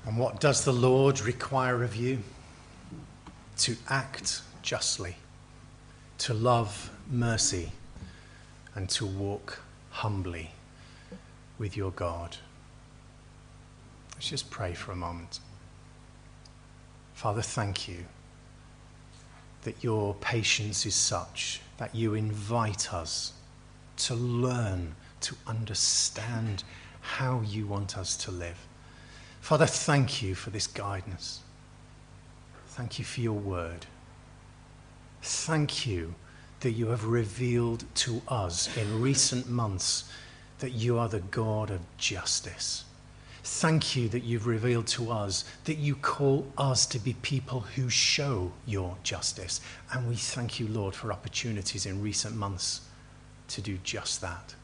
And what does the Lord require of you? To act justly, to love mercy, and to walk humbly with your God. Let's just pray for a moment. Father, thank you that your patience is such that you invite us to learn, to understand how you want us to live. Father, thank you for this guidance. Thank you for your word. Thank you that you have revealed to us in recent months that you are the God of justice. Thank you that you've revealed to us that you call us to be people who show your justice. And we thank you, Lord, for opportunities in recent months to do just that.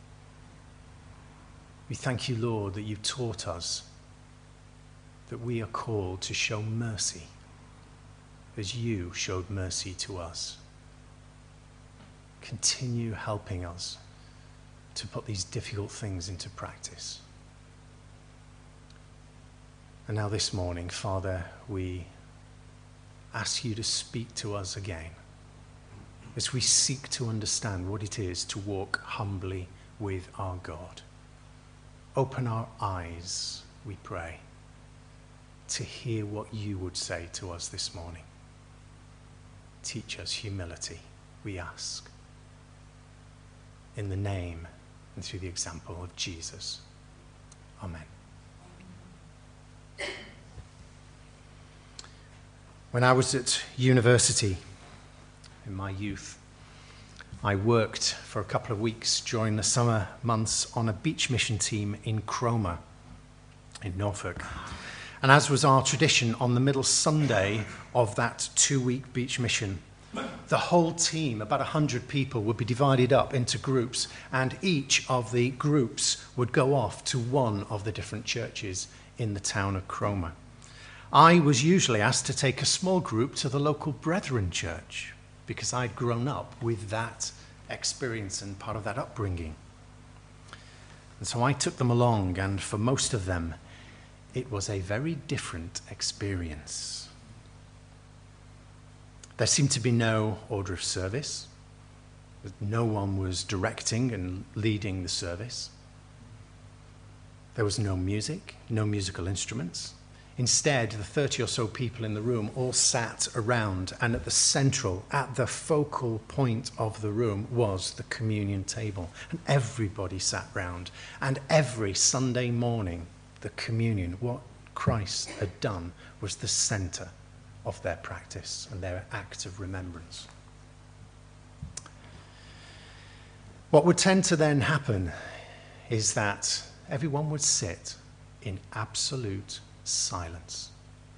We thank you, Lord, that you've taught us that we are called to show mercy as you showed mercy to us. Continue helping us to put these difficult things into practice. And now this morning, Father, we ask you to speak to us again as we seek to understand what it is to walk humbly with our God. Open our eyes, we pray, to hear what you would say to us this morning. Teach us humility, we ask. In the name and through the example of Jesus. Amen. When I was at university in my youth, I worked for a couple of weeks during the summer months on a beach mission team in Cromer in Norfolk. And as was our tradition, on the middle Sunday of that 2-week beach mission, the whole team, about 100 people, would be divided up into groups, and each of the groups would go off to one of the different churches in the town of Cromer. I was usually asked to take a small group to the local Brethren church because I'd grown up with that experience and part of that upbringing. And so I took them along, and for most of them, it was a very different experience. There seemed to be no order of service. No one was directing and leading the service. There was no music, no musical instruments. Instead, the 30 or so people in the room all sat around, and at the focal point of the room was the communion table. And everybody sat round. And every Sunday morning, the communion, what Christ had done, was the center of their practice and their act of remembrance. What would tend to then happen is that everyone would sit in absolute silence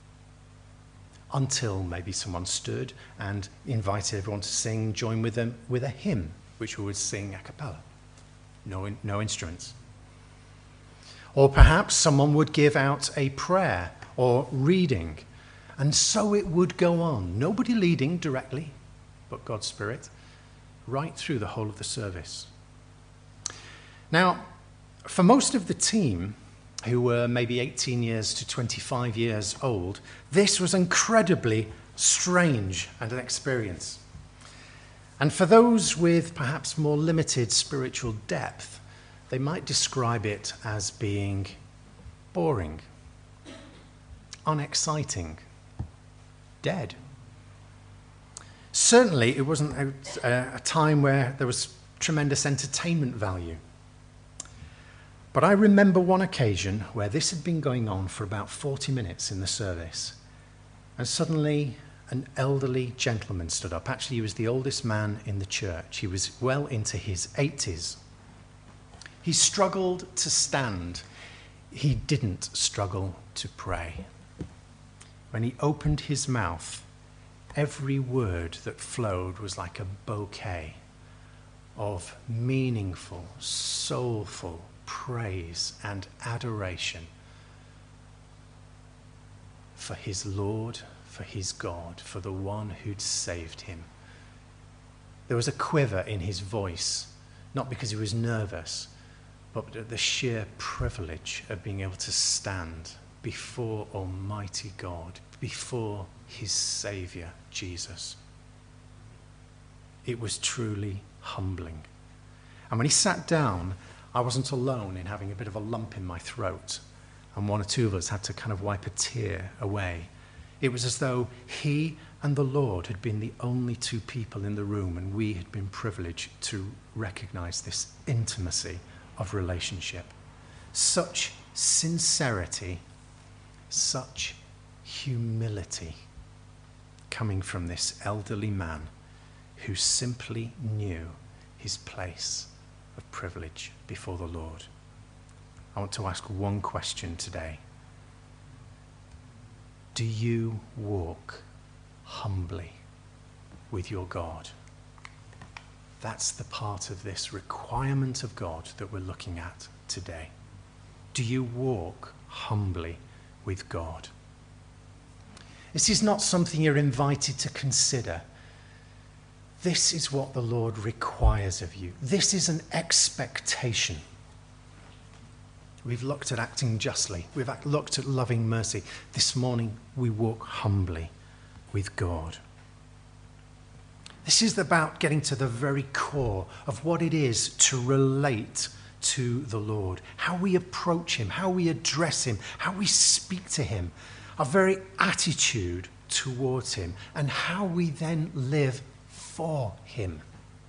until maybe someone stood and invited everyone to sing, join with them with a hymn, which we would sing a cappella, no instruments. Or perhaps someone would give out a prayer or reading, and so it would go on. Nobody leading directly, but God's Spirit, right through the whole of the service. Now, for most of the team, who were maybe 18 years to 25 years old, this was incredibly strange and an experience. And for those with perhaps more limited spiritual depth, they might describe it as being boring, unexciting, dead. Certainly, it wasn't a time where there was tremendous entertainment value. But I remember one occasion where this had been going on for about 40 minutes in the service, and suddenly an elderly gentleman stood up. Actually, he was the oldest man in the church. He was well into his 80s. He struggled to stand. He didn't struggle to pray. When he opened his mouth, every word that flowed was like a bouquet of meaningful, soulful praise and adoration for his Lord, for his God, for the one who'd saved him. There was a quiver in his voice, not because he was nervous, but the sheer privilege of being able to stand before Almighty God, before his Saviour, Jesus. It was truly humbling. And when he sat down, I wasn't alone in having a bit of a lump in my throat, and one or two of us had to kind of wipe a tear away. It was as though he and the Lord had been the only two people in the room, and we had been privileged to recognize this intimacy of relationship. Such sincerity, such humility coming from this elderly man who simply knew his place of privilege before the Lord. I want to ask one question today. Do you walk humbly with your God? That's the part of this requirement of God that we're looking at today. Do you walk humbly with God? This is not something you're invited to consider. This is what the Lord requires of you. This is an expectation. We've looked at acting justly. We've looked at loving mercy. This morning, we walk humbly with God. This is about getting to the very core of what it is to relate to the Lord, how we approach him, how we address him, how we speak to him, our very attitude towards him, and how we then live for him.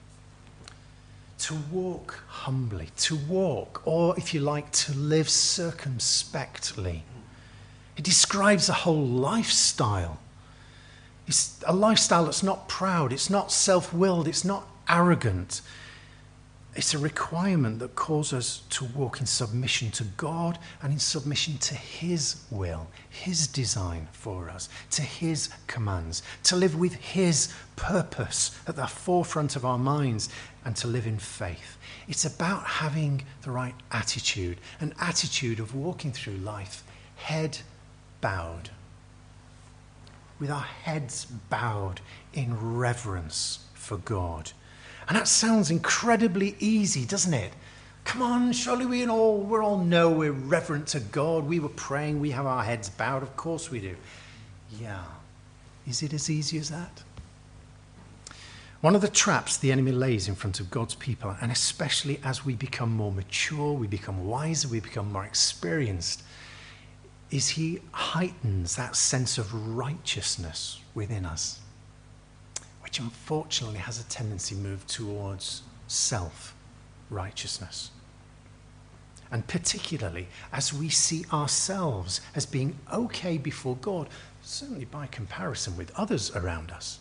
To walk humbly, to walk, or if you like, to live circumspectly. It describes a whole lifestyle. It's a lifestyle that's not proud, it's not self-willed, it's not arrogant. It's a requirement that calls us to walk in submission to God and in submission to his will, his design for us, to his commands, to live with his purpose at the forefront of our minds, and to live in faith. It's about having the right attitude, an attitude of walking through life head bowed, with our heads bowed in reverence for God. And that sounds incredibly easy, doesn't it? Come on, surely we all know we're reverent to God. We were praying, we have our heads bowed. Of course we do. Yeah. Is it as easy as that? One of the traps the enemy lays in front of God's people, and especially as we become more mature, we become wiser, we become more experienced, is he heightens that sense of righteousness within us, which unfortunately has a tendency to move towards self-righteousness. And particularly as we see ourselves as being okay before God, certainly by comparison with others around us.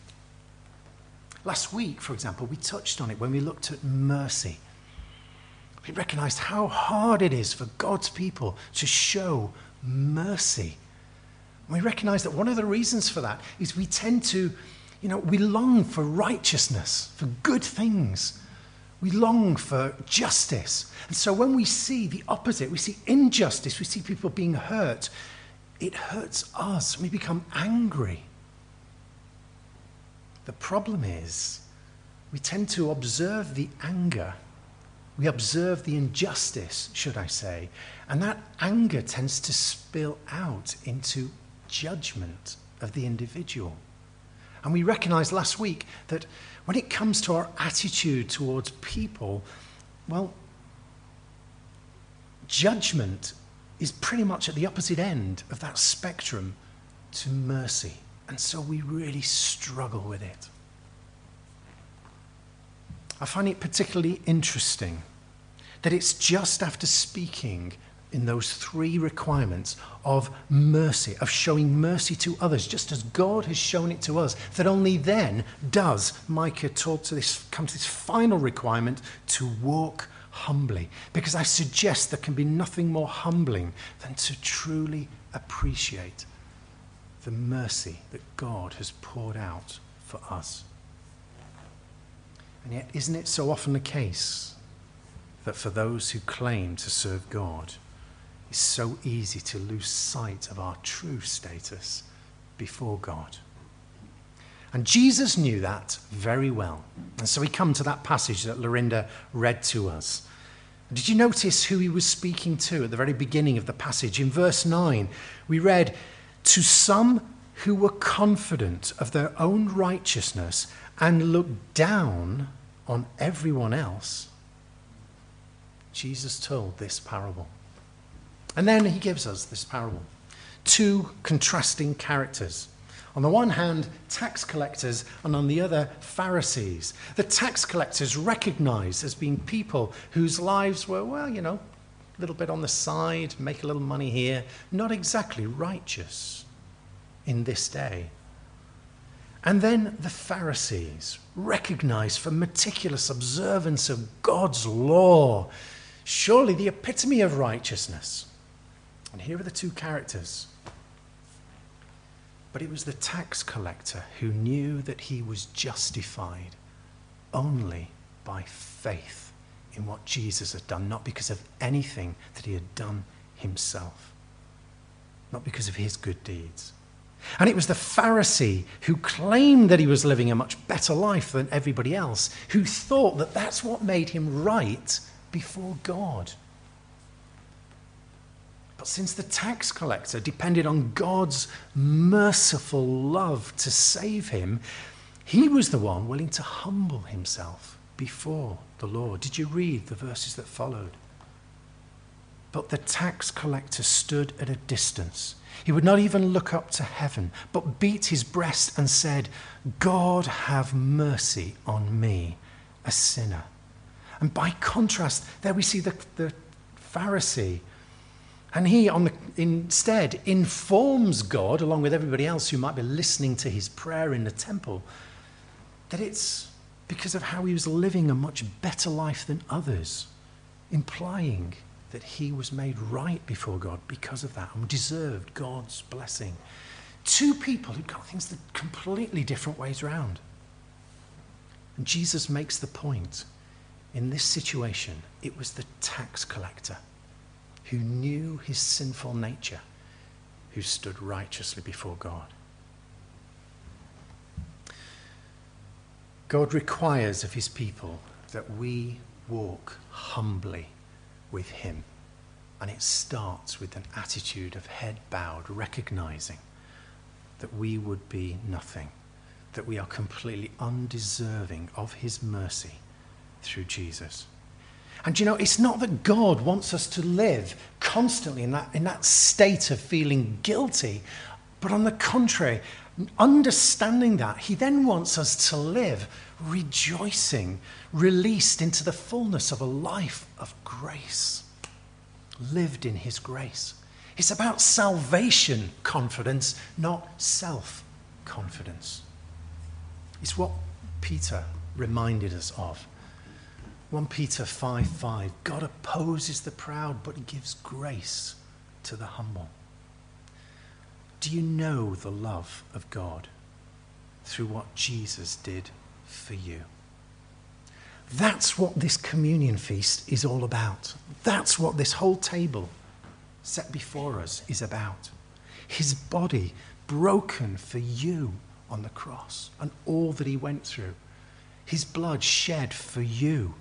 Last week, for example, we touched on it when we looked at mercy. We recognized how hard it is for God's people to show mercy. We recognize that one of the reasons for that is we tend to, we long for righteousness, for good things. We long for justice. And so when we see the opposite, we see injustice, we see people being hurt, it hurts us. We become angry. The problem is we tend to observe the anger. We observe the injustice, should I say, and that anger tends to spill out into judgment of the individual. And we recognized last week that when it comes to our attitude towards people, well, judgment is pretty much at the opposite end of that spectrum to mercy. And so we really struggle with it. I find it particularly interesting that it's just after speaking in those three requirements of mercy, of showing mercy to others, just as God has shown it to us, that only then does Micah come to this final requirement to walk humbly. Because I suggest there can be nothing more humbling than to truly appreciate the mercy that God has poured out for us. And yet, isn't it so often the case that for those who claim to serve God, it's so easy to lose sight of our true status before God? And Jesus knew that very well. And so we come to that passage that Lorinda read to us. Did you notice who he was speaking to at the very beginning of the passage? In verse 9, we read, "To some who were confident of their own righteousness and looked down on everyone else, Jesus told this parable." And then he gives us this parable. Two contrasting characters. On the one hand, tax collectors, and on the other, Pharisees. The tax collectors recognized as being people whose lives were, well, a little bit on the side, make a little money here, not exactly righteous in this day. And then the Pharisees, recognized for meticulous observance of God's law, surely the epitome of righteousness. And here are the two characters. But it was the tax collector who knew that he was justified only by faith in what Jesus had done, not because of anything that he had done himself, not because of his good deeds. And it was the Pharisee who claimed that he was living a much better life than everybody else, who thought that that's what made him right before God. But since the tax collector depended on God's merciful love to save him, he was the one willing to humble himself before the Lord. Did you read the verses that followed? But the tax collector stood at a distance. He would not even look up to heaven, but beat his breast and said, "God, have mercy on me, a sinner." And by contrast, there we see the Pharisee. And he instead informs God, along with everybody else who might be listening to his prayer in the temple, that it's because of how he was living a much better life than others, implying that he was made right before God because of that and deserved God's blessing. Two people who'd got things the completely different ways around. And Jesus makes the point, in this situation, it was the tax collector who knew his sinful nature, who stood righteously before God. God requires of his people that we walk humbly with him. And it starts with an attitude of head bowed, recognizing that we would be nothing, that we are completely undeserving of his mercy through Jesus. And it's not that God wants us to live constantly in that state of feeling guilty, but on the contrary, understanding that, he then wants us to live rejoicing, released into the fullness of a life of grace, lived in his grace. It's about salvation confidence, not self-confidence. It's what Peter reminded us of. 1 Peter 5:5, God opposes the proud, but gives grace to the humble. Do you know the love of God through what Jesus did for you? That's what this communion feast is all about. That's what this whole table set before us is about. His body broken for you on the cross and all that he went through. His blood shed for you.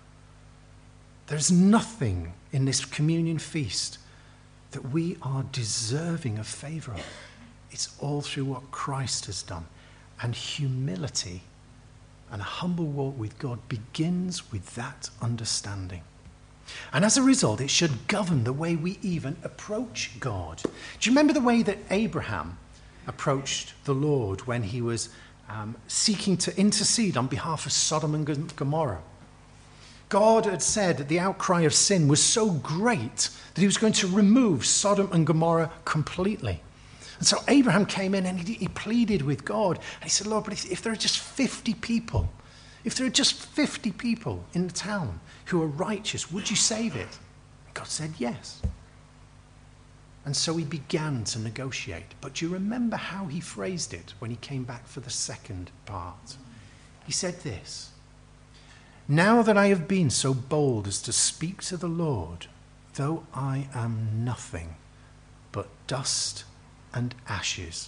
There's nothing in this communion feast that we are deserving of favor of. It's all through what Christ has done. And humility and a humble walk with God begins with that understanding. And as a result, it should govern the way we even approach God. Do you remember the way that Abraham approached the Lord when he was seeking to intercede on behalf of Sodom and Gomorrah? God had said that the outcry of sin was so great that he was going to remove Sodom and Gomorrah completely. And so Abraham came in and he pleaded with God. And he said, Lord, but if there are just 50 people, if there are just 50 people in the town who are righteous, would you save it? And God said, yes. And so he began to negotiate. But do you remember how he phrased it when he came back for the second part? He said this, "Now that I have been so bold as to speak to the Lord, though I am nothing but dust and ashes."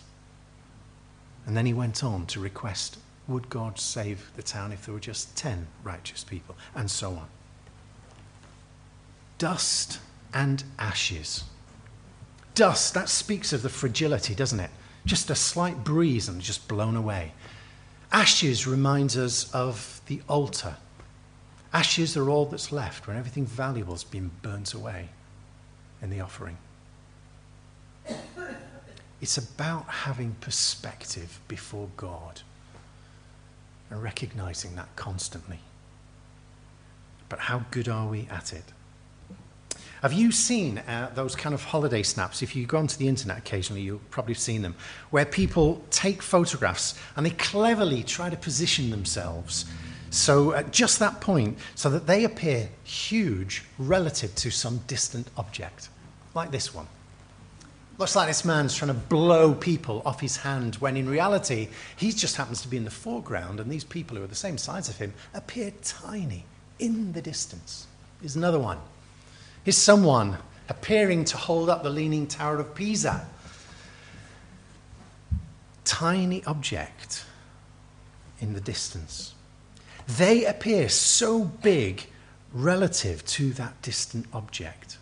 And then he went on to request, would God save the town if there were just 10 righteous people, and so on. Dust and ashes. Dust, that speaks of the fragility, doesn't it? Just a slight breeze and just blown away. Ashes reminds us of the altar. Ashes are all that's left when everything valuable has been burnt away in the offering. It's about having perspective before God and recognizing that constantly. But how good are we at it? Have you seen those kind of holiday snaps? If you go onto the internet occasionally, you'll probably have seen them, where people take photographs and they cleverly try to position themselves so at just that point, so that they appear huge relative to some distant object, like this one. Looks like this man's trying to blow people off his hand, when in reality, he just happens to be in the foreground, and these people who are the same size of him appear tiny in the distance. Here's another one. Here's someone appearing to hold up the Leaning Tower of Pisa. Tiny object in the distance. They appear so big relative to that distant object.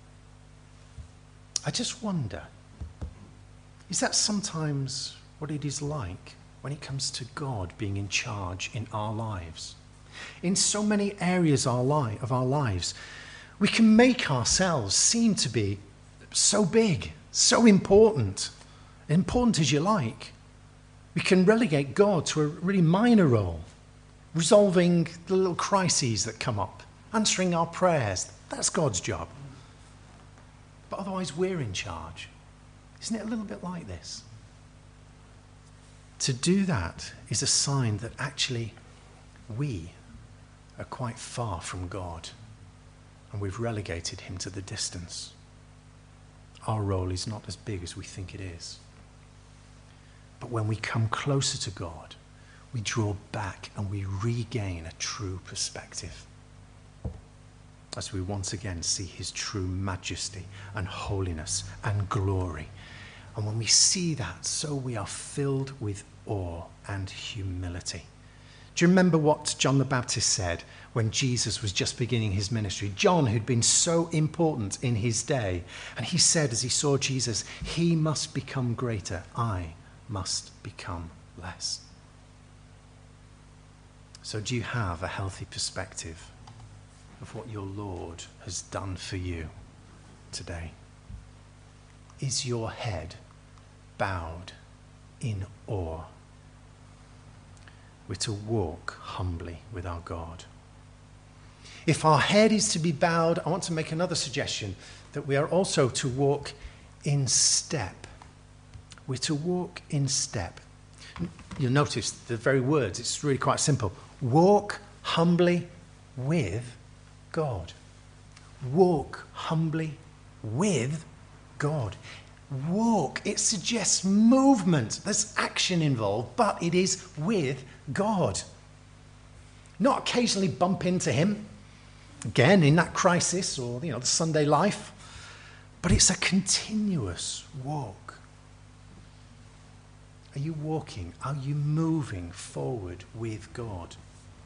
I just wonder, is that sometimes what it is like when it comes to God being in charge in our lives? In so many areas of our lives, we can make ourselves seem to be so big, so important as you like. We can relegate God to a really minor role, resolving the little crises that come up, answering our prayers. That's God's job. But otherwise, we're in charge. Isn't it a little bit like this? To do that is a sign that actually we are quite far from God, and we've relegated him to the distance. Our role is not as big as we think it is. But when we come closer to God, we draw back and we regain a true perspective, as we once again see his true majesty and holiness and glory. And when we see that, so we are filled with awe and humility. Do you remember what John the Baptist said when Jesus was just beginning his ministry? John, who'd been so important in his day, and he said as he saw Jesus, he must become greater, I must become less. So do you have a healthy perspective of what your Lord has done for you today? Is your head bowed in awe? We're to walk humbly with our God. If our head is to be bowed, I want to make another suggestion, that we are also to walk in step. We're to walk in step. You'll notice the very words, it's really quite simple. Walk humbly with God. Walk humbly with God. Walk, it suggests movement. There's action involved, but it is with God. Not occasionally bump into him, again, in that crisis or, the Sunday life, but it's a continuous walk. Are you walking? Are you moving forward with God?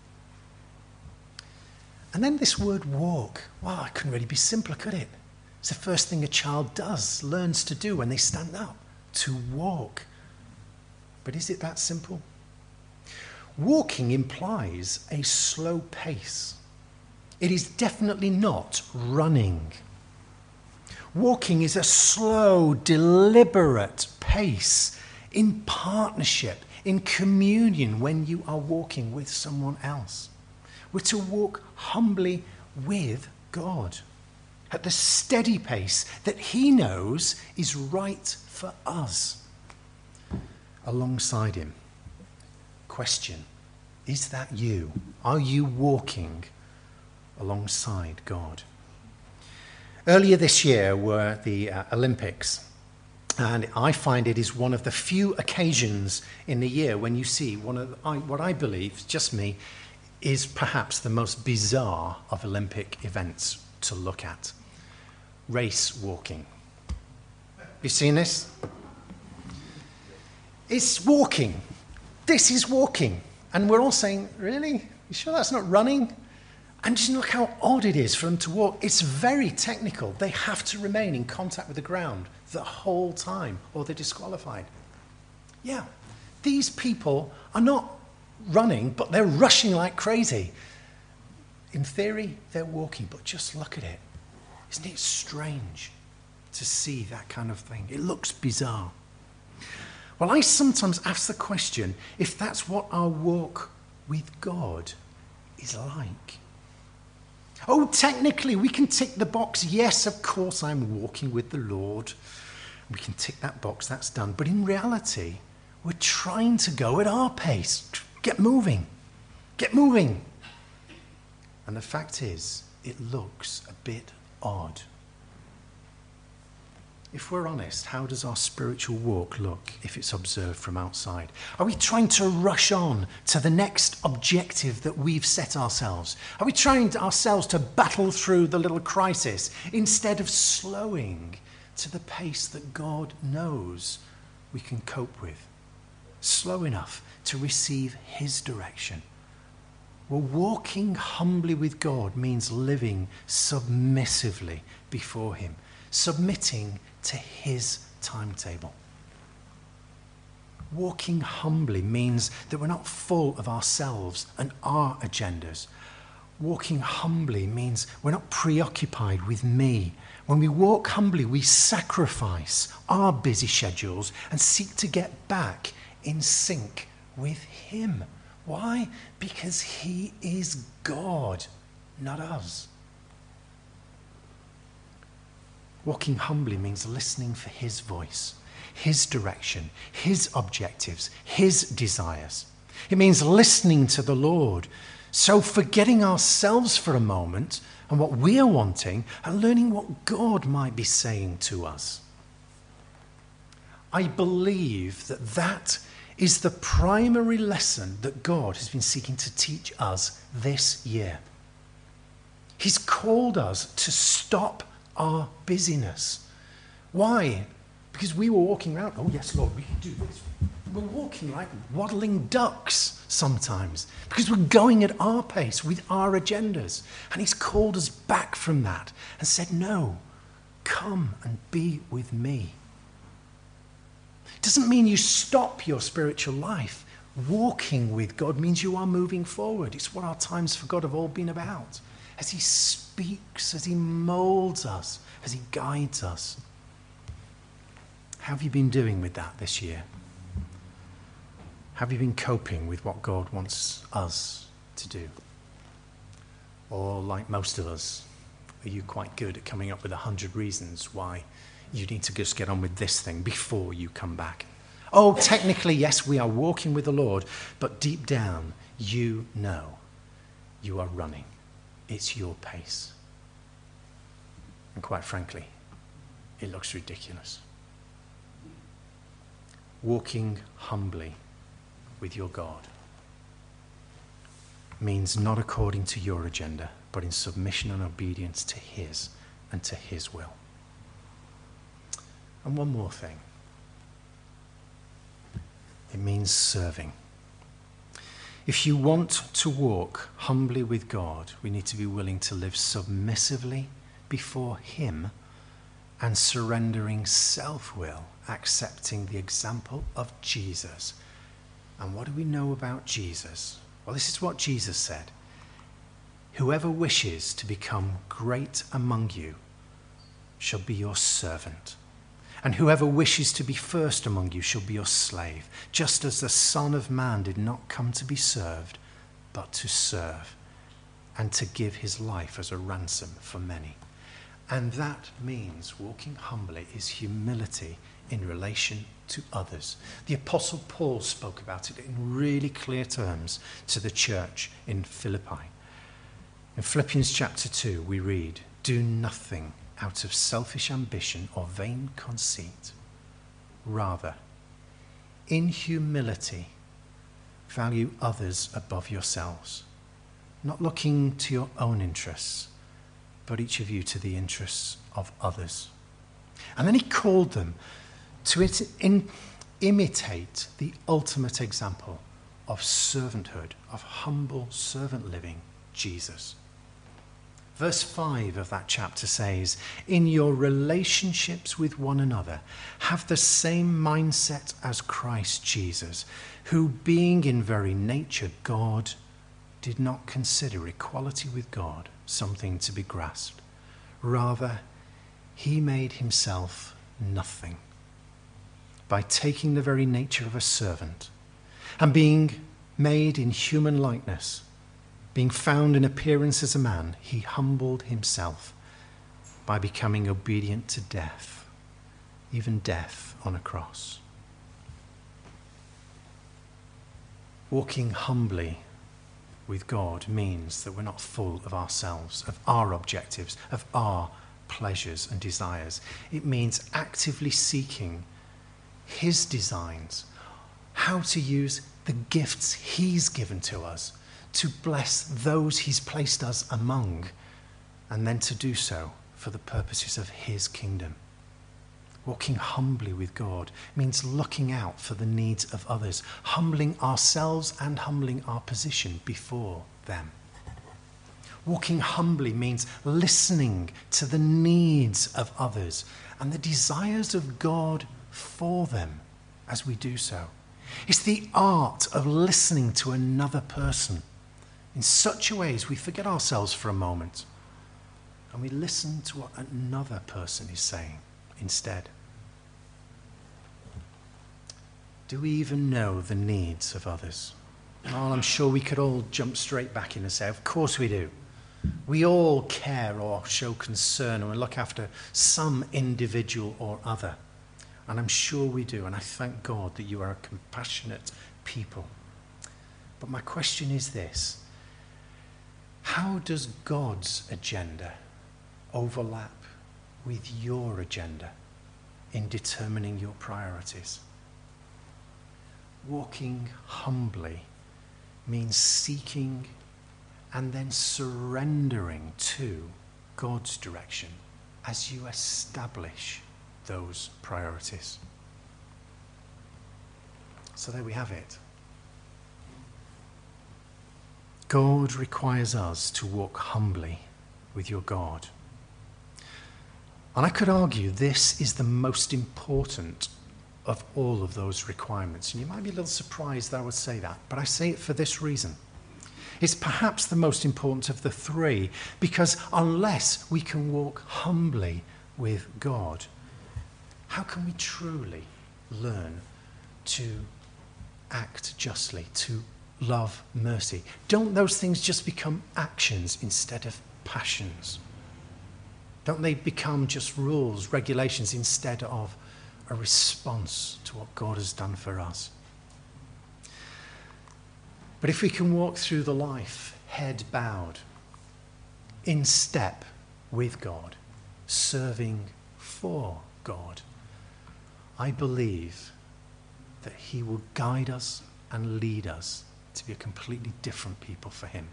And then this word walk, wow, it couldn't really be simpler, could it? It's the first thing a child learns to do when they stand up, to walk. But is it that simple? Walking implies a slow pace. It is definitely not running. Walking is a slow, deliberate pace in partnership, in communion when you are walking with someone else. We're to walk humbly with God at the steady pace that he knows is right for us. Alongside him. Question, is that you? Are you walking alongside God? Earlier this year were the Olympics, and I find it is one of the few occasions in the year when you see what I believe, just me, is perhaps the most bizarre of Olympic events to look at. Race walking. You seen this? It's walking. This is walking. And we're all saying, really? You sure that's not running? And just look how odd it is for them to walk. It's very technical. They have to remain in contact with the ground the whole time or they're disqualified. Yeah, these people are not running, but they're rushing like crazy. In theory, they're walking, but just look at it. Isn't it strange to see that kind of thing? It looks bizarre. Well, I sometimes ask the question if that's what our walk with God is like. Oh, technically, we can tick the box. Yes, of course, I'm walking with the Lord. We can tick that box, that's done. But in reality, we're trying to go at our pace. Get moving. Get moving. And the fact is, it looks a bit odd. If we're honest, how does our spiritual walk look if it's observed from outside? Are we trying to rush on to the next objective that we've set ourselves? Are we trying ourselves to battle through the little crisis instead of slowing to the pace that God knows we can cope with? Slow enough to receive his direction. Well, walking humbly with God means living submissively before him, submitting to his timetable. Walking humbly means that we're not full of ourselves and our agendas. Walking humbly means we're not preoccupied with me. When we walk humbly, we sacrifice our busy schedules and seek to get back in sync with him. Why? Because he is God, not us. Walking humbly means listening for his voice, his direction, his objectives, his desires. It means listening to the Lord. So forgetting ourselves for a moment and what we are wanting and learning what God might be saying to us. I believe that is the primary lesson that God has been seeking to teach us this year. He's called us to stop our busyness. Why? Because we were walking around, oh yes, Lord, we can do this. We're walking like waddling ducks sometimes because we're going at our pace with our agendas. And he's called us back from that and said, no, come and be with me. It doesn't mean you stop your spiritual life. Walking with God means you are moving forward. It's what our times for God have all been about. As he speaks, as he molds us, as he guides us. How have you been doing with that this year? Have you been coping with what God wants us to do? Or like most of us, are you quite good at coming up with 100 reasons why you need to just get on with this thing before you come back? Oh, technically, yes, we are walking with the Lord, but deep down, you know you are running. It's your pace. And quite frankly, it looks ridiculous. Walking humbly with your God means not according to your agenda, but in submission and obedience to his and to his will. And one more thing. It means serving. If you want to walk humbly with God, we need to be willing to live submissively before him and surrendering self-will, accepting the example of Jesus. And what do we know about Jesus? Well, this is what Jesus said. Whoever wishes to become great among you shall be your servant. And whoever wishes to be first among you shall be your slave, just as the Son of Man did not come to be served, but to serve, and to give his life as a ransom for many. And that means walking humbly is humility in relation to others. The Apostle Paul spoke about it in really clear terms to the church in Philippi. In Philippians chapter 2, we read, "Do nothing out of selfish ambition or vain conceit. Rather, in humility, value others above yourselves, not looking to your own interests, but each of you to the interests of others." And then he called them to imitate the ultimate example of servanthood, of humble servant living, Jesus. Verse 5 of that chapter says, "In your relationships with one another, have the same mindset as Christ Jesus, who being in very nature God, did not consider equality with God something to be grasped. Rather, he made himself nothing by taking the very nature of a servant, and being made in human likeness, being found in appearance as a man, he humbled himself by becoming obedient to death, even death on a cross." Walking humbly with God means that we're not full of ourselves, of our objectives, of our pleasures and desires. It means actively seeking his designs, how to use the gifts he's given to us to bless those he's placed us among, and then to do so for the purposes of his kingdom. Walking humbly with God means looking out for the needs of others, humbling ourselves and humbling our position before them. Walking humbly means listening to the needs of others and the desires of God for them as we do so. It's the art of listening to another person in such a way as we forget ourselves for a moment and we listen to what another person is saying instead. Do we even know the needs of others? Well, I'm sure we could all jump straight back in and say, of course we do. We all care or show concern or look after some individual or other. And I'm sure we do. And I thank God that you are a compassionate people. But my question is this: how does God's agenda overlap with your agenda in determining your priorities? Walking humbly means seeking and then surrendering to God's direction as you establish those priorities. So there we have it. God requires us to walk humbly with your God. And I could argue this is the most important of all of those requirements. And you might be a little surprised that I would say that, but I say it for this reason. It's perhaps the most important of the three, because unless we can walk humbly with God, how can we truly learn to act justly, to love mercy? Don't those things just become actions instead of passions? Don't they become just rules, regulations, instead of a response to what God has done for us? But if we can walk through the life head bowed, in step with God, serving for God, I believe that he will guide us and lead us to be a completely different people for him.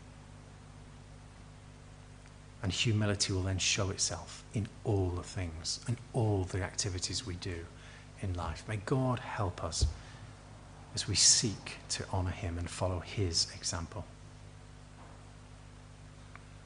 And humility will then show itself in all the things and all the activities we do in life. May God help us as we seek to honour him and follow his example.